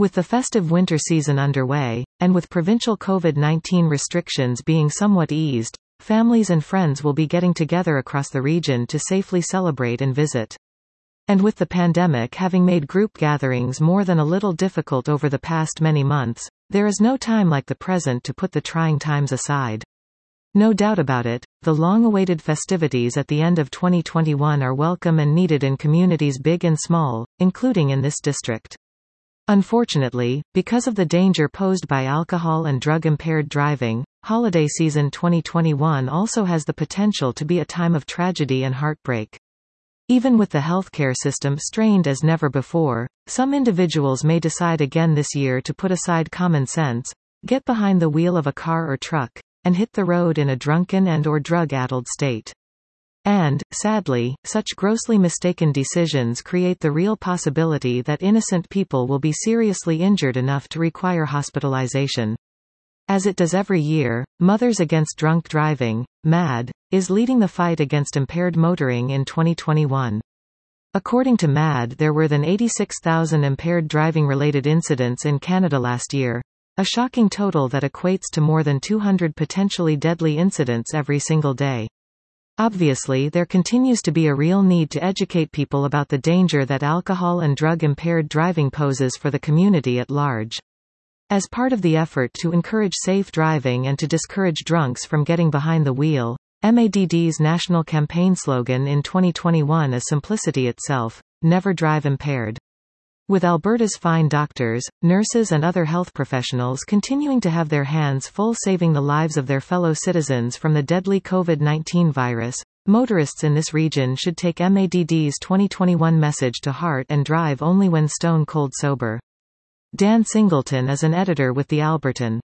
With the festive winter season underway, and with provincial COVID-19 restrictions being somewhat eased, families and friends will be getting together across the region to safely celebrate and visit. And with the pandemic having made group gatherings more than a little difficult over the past many months, there is no time like the present to put the trying times aside. No doubt about it, the long-awaited festivities at the end of 2021 are welcome and needed in communities big and small, including in this district. Unfortunately, because of the danger posed by alcohol and drug-impaired driving, holiday season 2021 also has the potential to be a time of tragedy and heartbreak. Even with the healthcare system strained as never before, some individuals may decide again this year to put aside common sense, get behind the wheel of a car or truck, and hit the road in a drunken and/or drug-addled state. And, sadly, such grossly mistaken decisions create the real possibility that innocent people will be seriously injured enough to require hospitalization. As it does every year, Mothers Against Drunk Driving, MADD, is leading the fight against impaired motoring in 2021. According to MADD, there were than 86,000 impaired driving-related incidents in Canada last year, a shocking total that equates to more than 200 potentially deadly incidents every single day. Obviously, there continues to be a real need to educate people about the danger that alcohol and drug-impaired driving poses for the community at large. As part of the effort to encourage safe driving and to discourage drunks from getting behind the wheel, MADD's national campaign slogan in 2021 is simplicity itself: never drive impaired. With Alberta's fine doctors, nurses and other health professionals continuing to have their hands full saving the lives of their fellow citizens from the deadly COVID-19 virus, motorists in this region should take MADD's 2021 message to heart and drive only when stone cold sober. Dan Singleton is an editor with The Albertan.